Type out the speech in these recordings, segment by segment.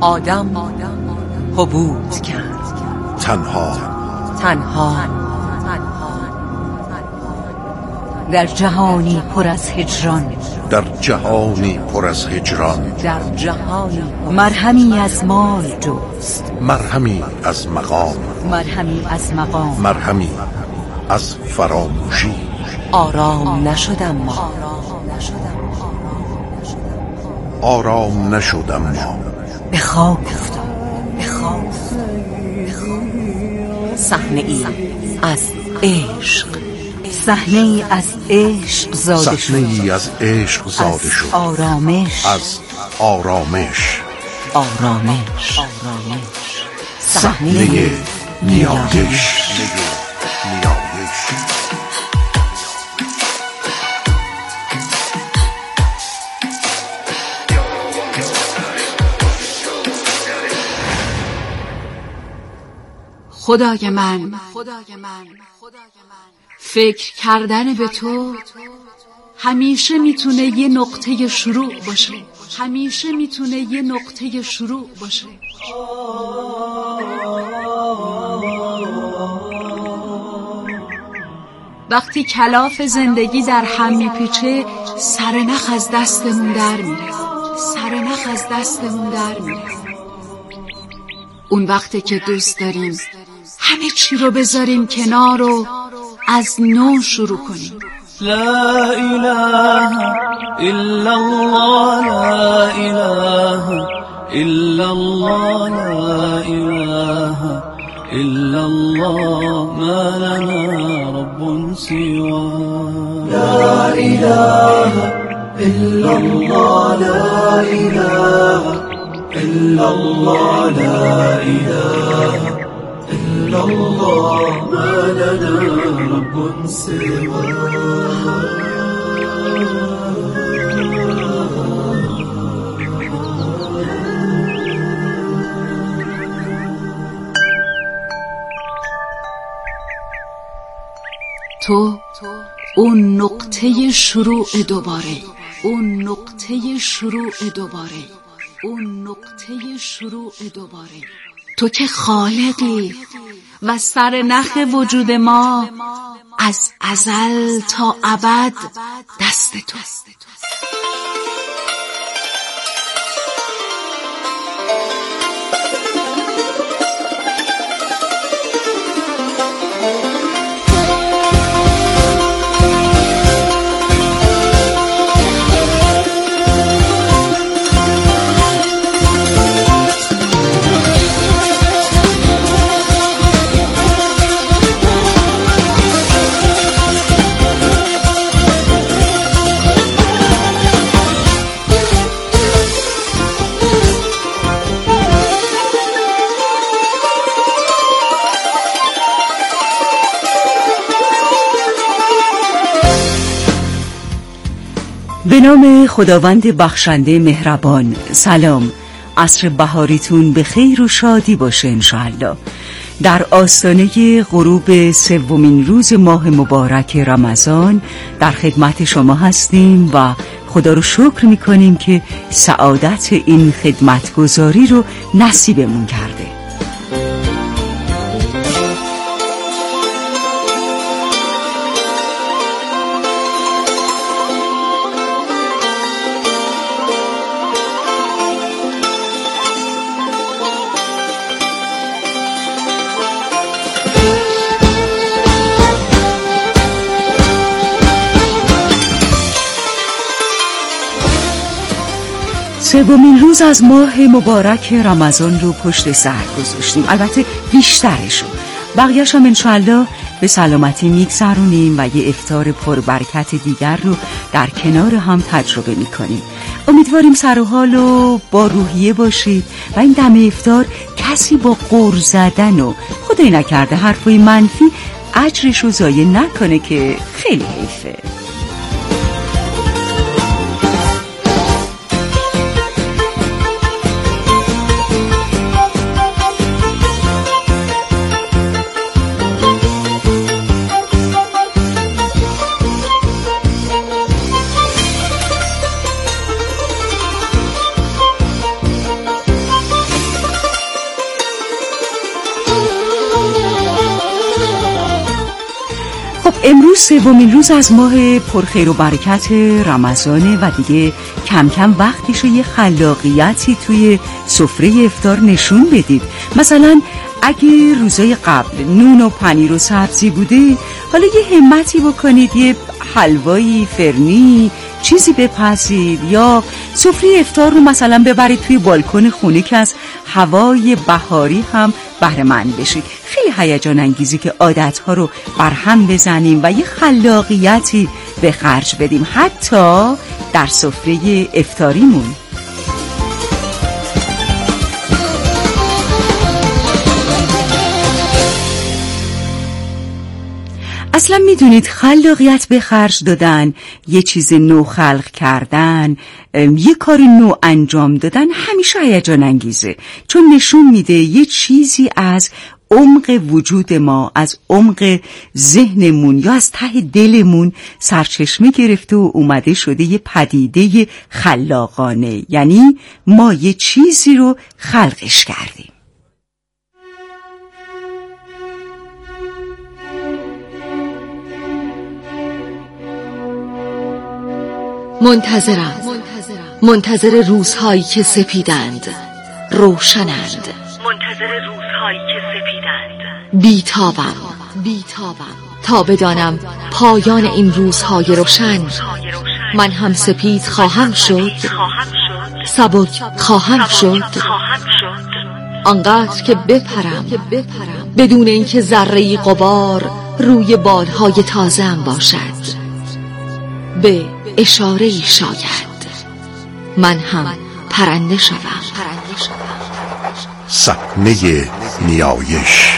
آدم هبوط کرد تنها در جهانی پر از هجران، در جهانی پر از هجران، در جهانی مرهمی از مال جست، مرهمی از مقام، مرهمی از مقام، مرهمی از فراموشی. آرام نشدم ما، آرام نشدم ما، به خاک افتاد، به خاک. صحنه ای از عشق، صحنه ای از عشق زاده شد، صحنه ای از عشق زاده شد، از آرامش، از آرامش، صحنه نیایش. خدای من، فکر کردن به تو همیشه میتونه یه نقطه شروع باشه، همیشه میتونه یه نقطه شروع باشه. وقتی کلاف زندگی در هم میپیچه، سرنخ از دستمون در میره، سرنخ از دستمون در میره. اون وقتی که دوست داریم همه چی رو بذاریم کنار و از نو شروع کنیم. لا اله الا الله، لا اله الا الله، لا اله الا الله، ما لنا رب سواه. لا اله الا الله، لا اله إلا الله، لا إله إلا الله، ما لنا رب سواه. تو اون نقطه شروع دوباره، اون نقطه شروع دوباره، اون نقطه شروع دوباره. تو که خالقی و سرنخ وجود ما از ازل تا ابد دست تو. به نام خداوند بخشنده مهربان. سلام، عصر بهاریتون به خیر و شادی باشه انشاءالله. در آستانه غروب سومین روز ماه مبارک رمضان در خدمت شما هستیم و خدا رو شکر میکنیم که سعادت این خدمتگزاری رو نصیبمون کرده. سومین روز از ماه مبارک رمضان رو پشت سر گذاشتیم، البته بیشترشو، بقیه‌اش هم انشاءالله به سلامتی میگذرونیم و یه افطار پربرکت دیگر رو در کنار هم تجربه میکنیم. امیدواریم سر و حال و با روحیه باشید و این دم افطار کسی با غر زدن و خدای نکرده حرفای منفی اجرش رو ضایع نکنه که خیلی حیفه. امروز سومین روز از ماه پرخیر و برکت رمضانه و دیگه کم کم وقتشه یه خلاقیتی توی سفره افطار نشون بدید. مثلا اگه روزای قبل نون و پنیر و سبزی بوده، حالا یه همتی بکنید یه حلوایی فرنی چیزی بپزید، یا سفره افطار رو مثلا ببرید توی بالکن خونه که از هوای بهاری هم بهره مند بشید. خیلی هیجان انگیزی که عادتها رو برهم بزنیم و یه خلاقیتی به خرج بدیم حتی در سفره افطاریمون. اصلا میدونید خلاقیت به خرج دادن، یه چیز نو خلق کردن، یه کار نو انجام دادن همیشه هیجان انگیزه، چون نشون میده یه چیزی از عمق وجود ما، از عمق ذهنمون یا از ته دلمون سرچشمه گرفته و اومده شده یه پدیده خلاقانه، یعنی ما یه چیزی رو خلقش کردیم. منتظر روزهایی که سپیدند، روشنند. بیتابم تا بدانم پایان این روزهای روشن. من هم سپید خواهم شد، سبک خواهم شد، آنقدر که بپرم بدون اینکه ذره‌ای غبار روی بالهای تازه‌ام باشد. به اشاره‌ای شاید من هم پرنده شوم. صحنه نیایش.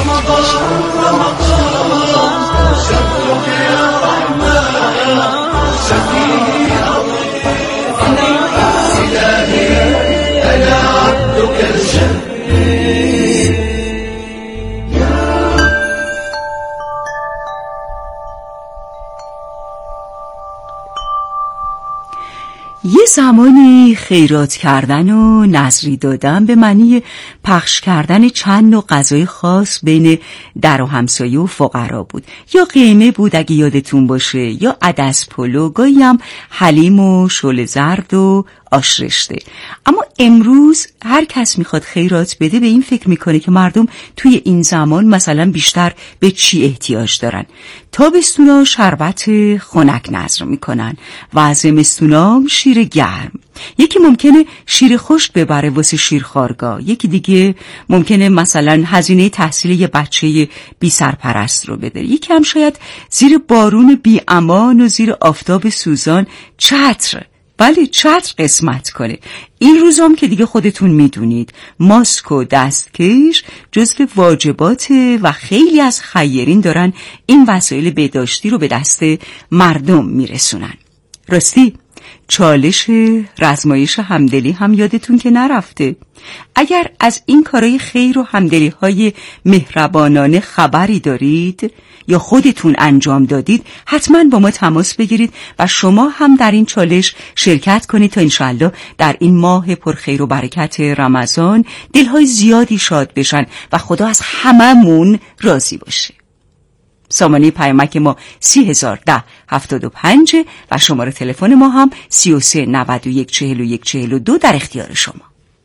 یه زمانی خیرات کردن و نذری دادن به معنی پخش کردن چند نوع غذای خاص بین در و همسایه و فقرا بود. یا قیمه بود اگه یادتون باشه، یا عدس پلو، گاهی هم حلیم و شل زرد و آش رشته. اما امروز هر کس میخواد خیرات بده به این فکر میکنه که مردم توی این زمان مثلا بیشتر به چی احتیاج دارن. تابستونا شربت خنک نذر میکنن و زمستونا شیر گرم. یکی ممکنه شیر خشک ببره واسه شیرخوارگاه، یکی دیگه ممکنه مثلا هزینه تحصیل یه بچه بی سرپرست رو بده، یکی هم شاید زیر بارون بی امان و زیر آفتاب سوزان چتر قسمت کنه. این روزام که دیگه خودتون میدونید ماسک و دستکش جزو واجباته و خیلی از خیرین دارن این وسایل بهداشتی رو به دست مردم میرسونن. راستی چالش رزمایش همدلی هم یادتون که نرفته. اگر از این کارهای خیر و همدلی های مهربانانه خبری دارید یا خودتون انجام دادید، حتما با ما تماس بگیرید و شما هم در این چالش شرکت کنید تا انشاءالله در این ماه پرخیر و برکت رمضان دلهای زیادی شاد بشن و خدا از هممون راضی باشه. سامانه پیامک ما 301075 و شماره تلفن ما هم 33914142 در اختیار شما.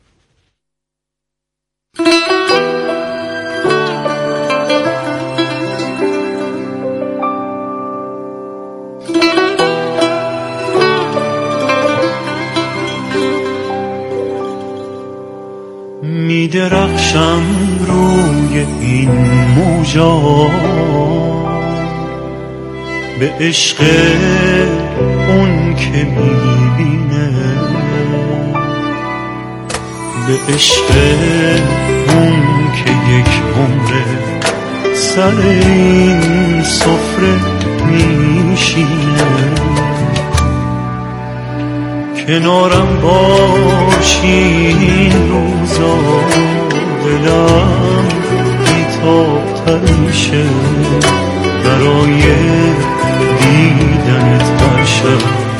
می درخشم روی این موجا به عشق اون که میبینه، به عشق اون که یک عمره سر این سفره میشینه. کنارم باشی این روزا دلم بیتاب‌تر میشه، برای دیدنت هر شب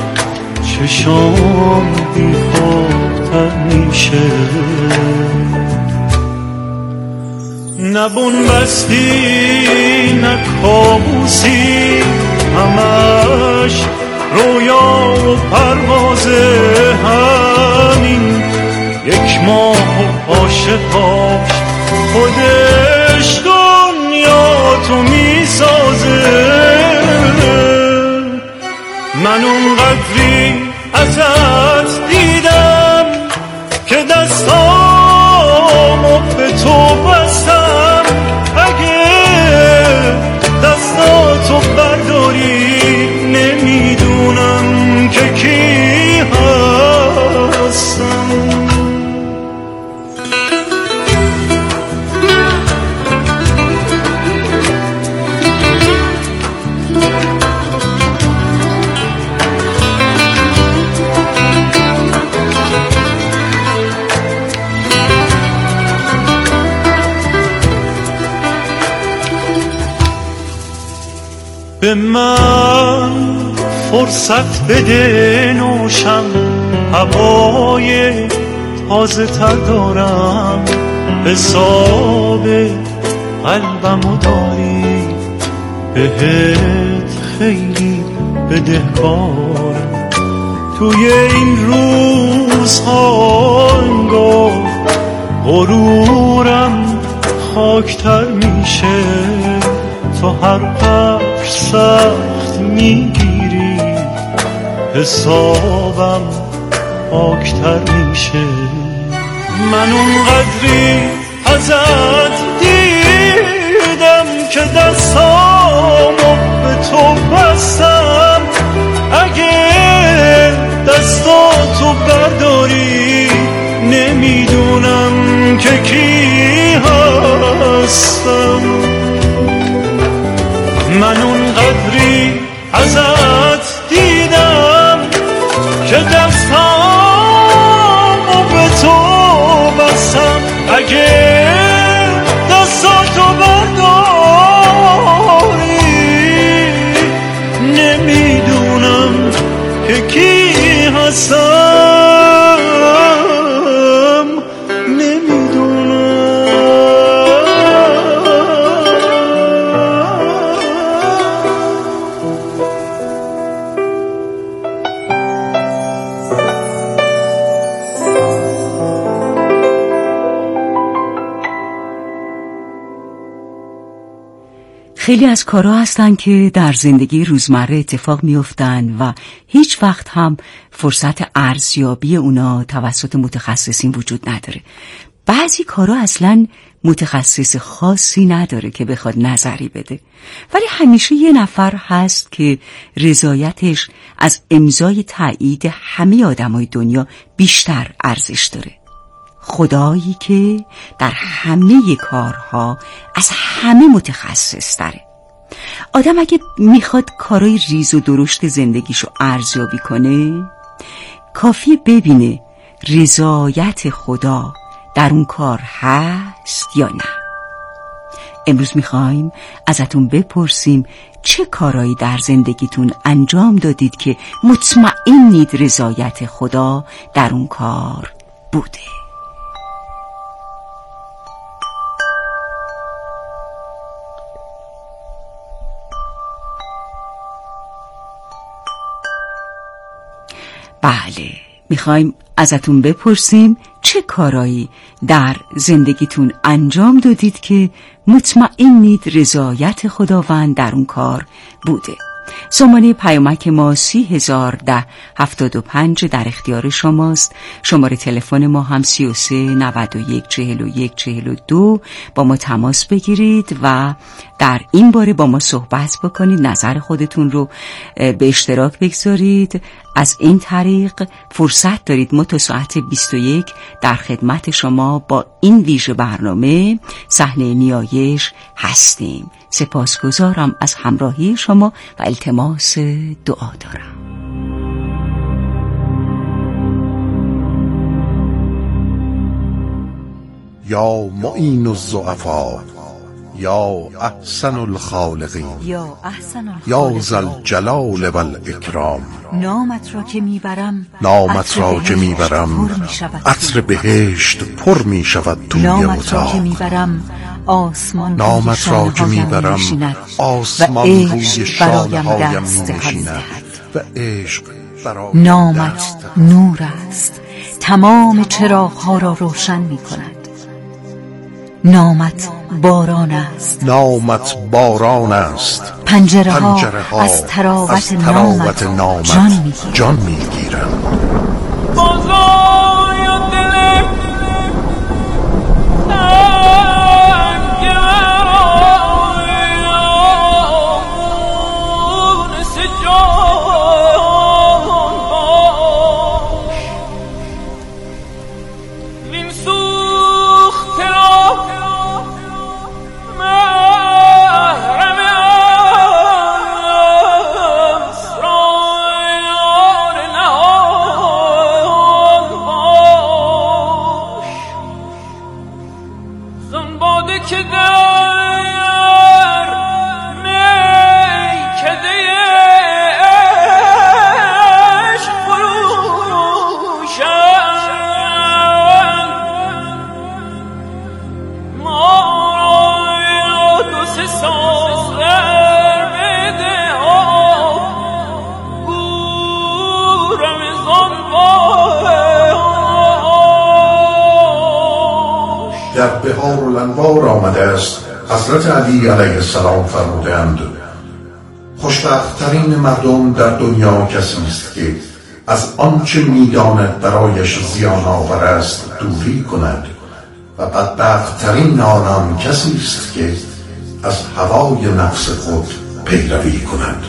چشام بیخواب‌تر میشه. نبون بستی نه کابوسی، همش رویا و پرواز همین یک ماه و عاشقاش، خودش دنیا تو میسازه. من اون قدری ازت دیدم که دستامو به تو بستم، اگه دستاتو برداری نمیدونم که کی هستم. به من فرصت بده نوشم، هوای تازه تر دارم، حساب قلبمو داری، بهت خیلی بدهکارم. توی این روزها انگار غرورم خاکتر میشه، تو هر قدر سخت میگیری حسابم پاکتر میشه. من اون قدری ازت دیدم که دستامو به تو بستم، اگه دستاتو برداری نمیدونم که کی هستم. من اون قدری ازت دیدم که دستامو به تو بستم، اگه دستاتو برداری نمیدونم که کی هستم، نمیدونم. خیلی از کارها هستن که در زندگی روزمره اتفاق میافتن و هیچ وقت هم فرصت ارزیابی اونا توسط متخصصین وجود نداره. بعضی کارها اصلاً متخصص خاصی نداره که بخواد نظری بده، ولی همیشه یه نفر هست که رضایتش از امضای تایید همه آدمای دنیا بیشتر ارزش داره. خدایی که در همه کارها از همه متخصص تره. آدم اگه میخواد کارای ریز و درشت زندگیشو ارزیابی کنه، کافیه ببینه رضایت خدا در اون کار هست یا نه. امروز میخوایم ازتون بپرسیم چه کارایی در زندگیتون انجام دادید که مطمئنید رضایت خدا در اون کار بوده. بله، میخوایم ازتون بپرسیم چه کارایی در زندگیتون انجام دادید که مطمئنید رضایت خداوند در اون کار بوده. سامانه پیامک ما 301075 در اختیار شماست. شماره تلفن ما هم 33 91 41 42. با ما تماس بگیرید و در این باره با ما صحبت بکنید، نظر خودتون رو به اشتراک بگذارید. از این طریق فرصت دارید ما تا ساعت 21 در خدمت شما با این ویژه برنامه صحنه نیایش هستیم. سپاسگزارم از همراهی شما و التماس دعا دارم. یا معین الضعفا، یا احسن الخالقین، یا ذا الجلال و الاکرام. نامت را که میبرم عطر بهشت پر می شود توی نامت را که میبرم آسمان نامت را که میبرم آسمان روی شانه هایم می‌نشیند و عشق نامت نور است، تمام چراغ‌ها را روشن می‌کند. نامت باران است، نامت باران است، پنجره‌ها از تراوت نامت جان می‌گیرند. در بهار الانوار آمده است حضرت علی علیه السلام فرمودند خوشبخت‌ترین مردم در دنیا کسی است که از آنچه می‌داند برایش زیان آور است دوری کند و بدبخت‌ترین آنان کسی است که از هوای نفس خود پیروی کند.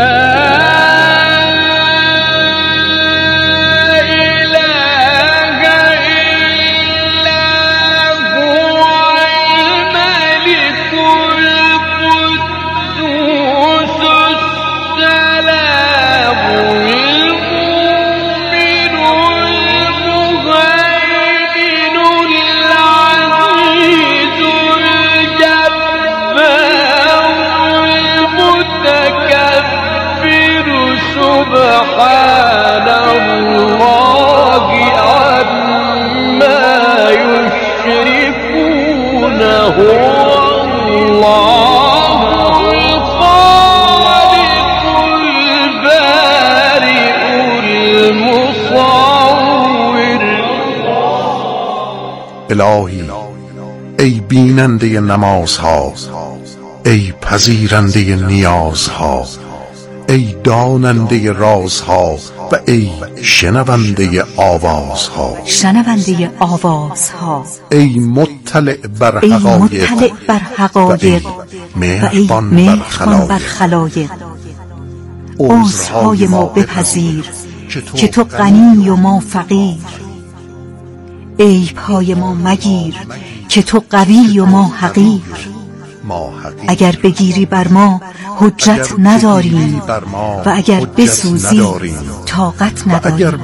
سبحان الله عما يشركون هو الله الخالق البارئ المصور. الهی ای بیننده نمازها، ای پذیرنده نیازها، ای داننده رازها و ای شنونده آوازها، ای مطلع بر حقایق و مهربان بر خلایق. عذرهای ما بپذیر که تو غنی و ما فقیر، عیبهای ما مگیر که تو قوی و ما حقیر. اگر بگیری بر ما حجت نداریم و اگر بسوزی طاقت نداریم.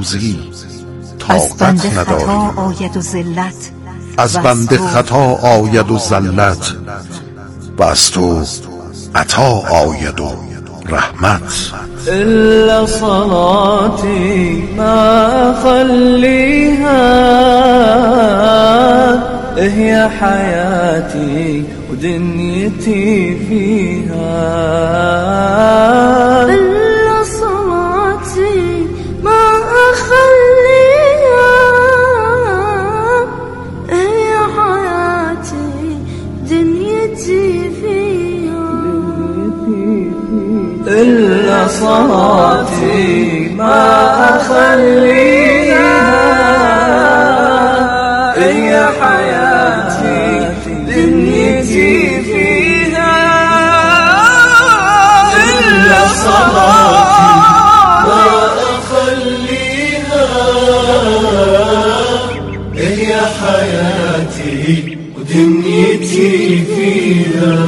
از بنده خطا آید و زلت و از تو عطا آید و رحمت. إلا صلاتي ما أخليها هي حياتي ودنيتي فيها. إلا صلاتي ما أخليها هي حياتي دنيتي فيها. إلا صلاتي ما أخليها هي حياتي دنيتي فيها. إلا صلاتي ما أخليها هي حياتي ودنيتي فيها.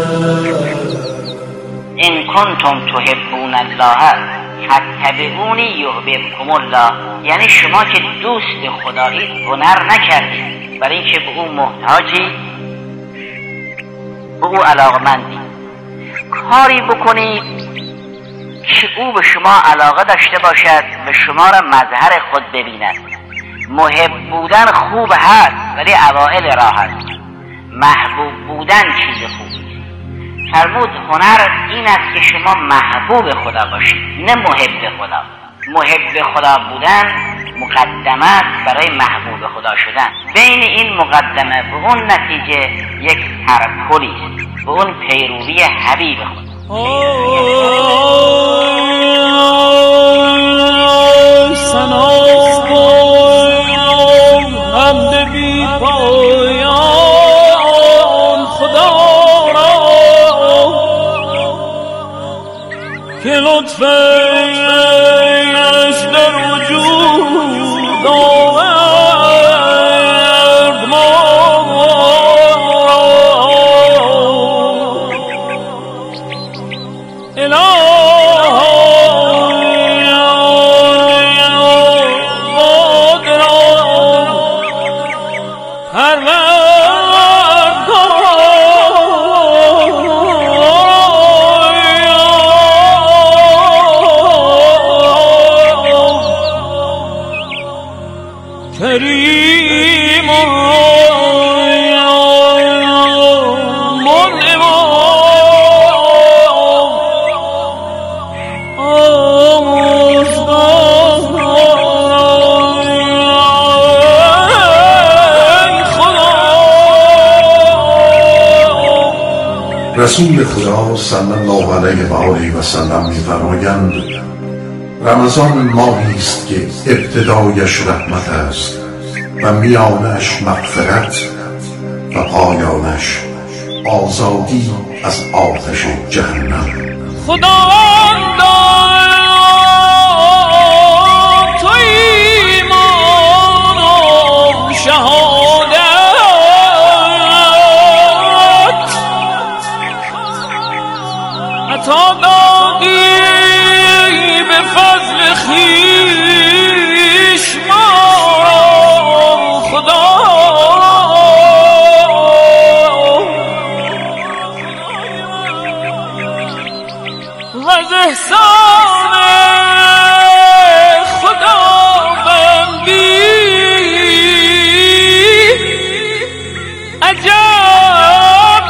إن كنتم تحبون الله فاتبعونی یحببکم الله. یعنی شما که دوست خدایید هنر نکردید برای اینکه به او محتاجی، به او علاقمندید. کاری بکنید که او به شما علاقه داشته باشد و شما را مظهر خود ببیند. محب بودن خوب هست ولی اوائل راه هست. محبوب بودن چیز خوبی. فرمود هنر این است که شما محبوب خدا باشید، نه محب خدا. محب خدا بودن مقدمه است برای محبوب خدا شدن. بین این مقدمه به اون نتیجه یک ترپلی است، به اون پیروی حبیب خدا. که لطفش در وجود آورد ما رسول خدا صلی الله علیه و آله و سلم می‌فرمایند رمضان ماهی است که ابتدایش رحمت است و میانش مغفرت و پایانش آزادی از آتش جهنم. خدا تو ایمان و شهادت عطا دادی به فضل خویش ما خدا. و از احسان خداوندی عجب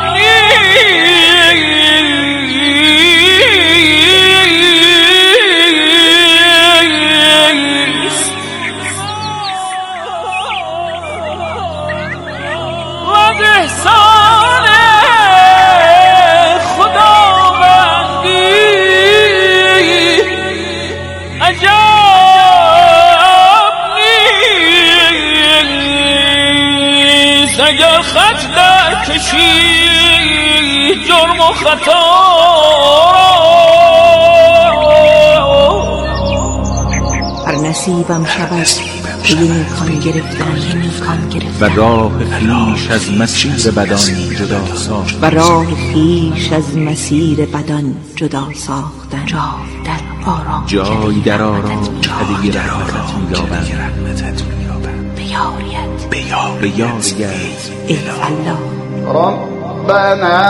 نیست. و از احسان خداوندی عجب نیست. اگر خط در کشی جرم و خطا هر نصیبم شود که نیکان گرفتن و راه خویش از مسیر بدان جدا ساختن. و راه خویش از مسیر بدان جدا ساختن. در آرام جای در آرام هدیه رحمتت می‌یابند. به یاریت ای الله. ربنا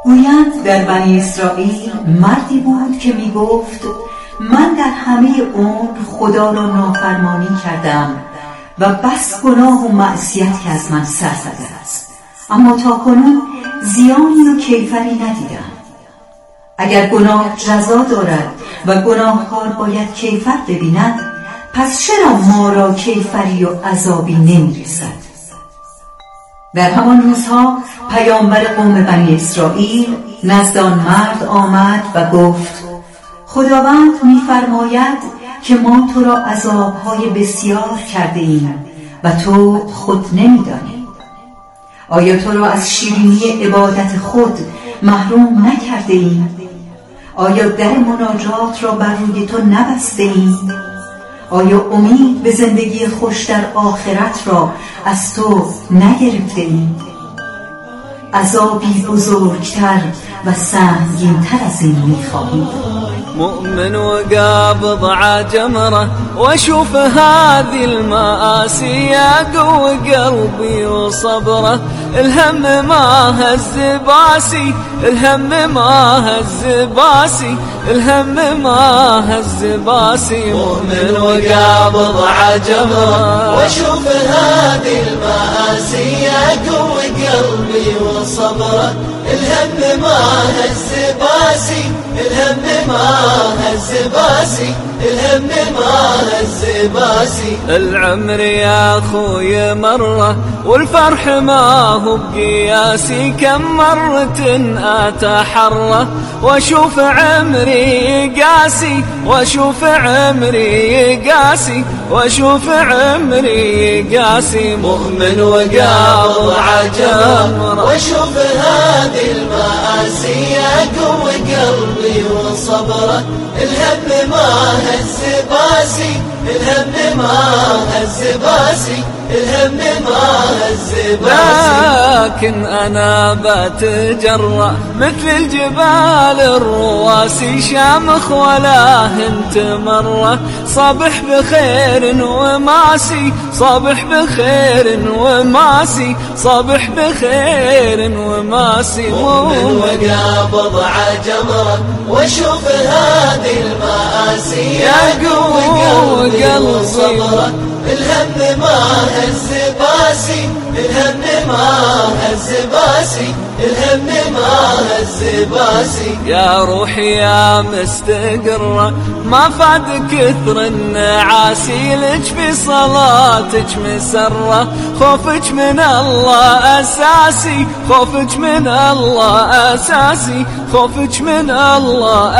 گویند در بنی اسرائیل مردی بود که می گفت من در همه عمر خدا را نافرمانی کردم و بس گناه و معصیت که از من سر زده است، اما تا کنون زیانی و کیفری ندیدم. اگر گناه جزا دارد و گناهکار باید کیفر ببیند، پس چرا ما را کیفری و عذابی نمی رسد؟ در همان روزها پیامبر قوم بنی اسرائیل نزد آن مرد آمد و گفت خداوند می‌فرماید که ما تو را عذاب‌های بسیار کرده ایم و تو خود نمی‌دانی. آیا تو را از شیرینی عبادت خود محروم نکرده ایم؟ آیا در مناجات را بر روی تو نبسته ایم؟ آیا امید به زندگی خوش در آخرت را از تو نگرفته ایم؟ عذابی بزرگتر و سنگین‌تر از این می‌خواهیم. مؤمن وقابض عجمره واشوف هذه المآسي يقوي قلبي وصبره. الهم ما هز باسي، الهم ما هز باسي، الهم ما هز باسي. مؤمن وقابض عجمره واشوف هذه المآسي يقوي قلبي وصبره. الهم ما هز باسي، الهم ما هز باسي، الهم ما هز باسي. العمر يا اخوي مره والفرح ما هو بقياسي، كم مرة اتحره واشوف عمري قاسي، واشوف عمري قاسي، واشوف عمري قاسي. مؤمن وقابض عجمره واشوف هذه المآسي يقوي قلبي وصبره. الهم ما هز باسي، الهم ما هز باسي، الهم ما هز باسي. لكن أنا بتجرأ مثل الجبال الرواسي، شامخ ولا هنت مرة. صبح بخير وماسي، صبح بخير وماسي، صبح بخير وماسي. مؤمن وقابض عجمره واشوف هذه المآسي يقوي قلبي وصبره. الهم ما هز باسي، الهم ما هز باسي، الهم ما هز باسي. يا روحي يا مستقرة ما فاد كثر النعاسي، لك في صلاتك مسرة، خوفك من الله أساسي، خوفك من الله أساسي، خوفك من الله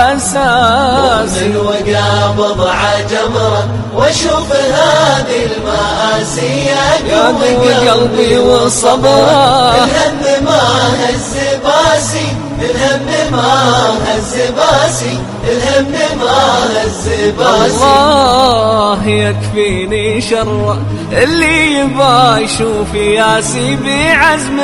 أساسي. مؤمن وقابض عجمره واشوف هذه المآسي يقوي قلبي وصبره. الهم ما هز باسي، الهم ما هز باسي، الهم ما هز باسي. الله يكفيني شر اللي يبا يشوف ياسي، بعزم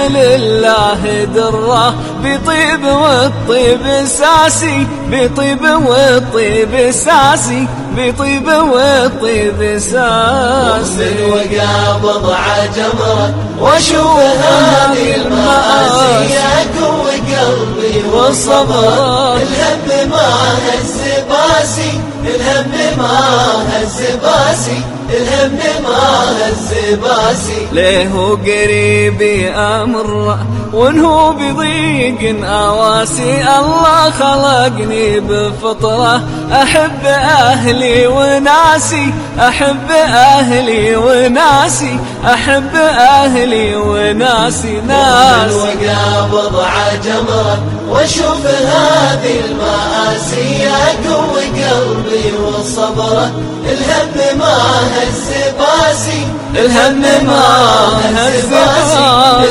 لله دره، بطيب والطيب ساسي، بطيب والطيب ساسي، بطيب والطيب ساسي. مؤمن وقابض عجمره واشوف هذه المآسي يقوي قلبي وصبره. الهم ما هز باسي، الهم ما هز باسي، الهم ما هز باسي. ليه قريبي أمر وانهو بضيق أواسي، الله خلقني بفطرة أحب أهلي وناسي، أحب أهلي وناسي، أحب أهلي وناسي. ناس وقابض عجمره واشوف هذه المآسي يقوي قلبي وصبره. الهم ما هز باسي، الهم ما هز باسي.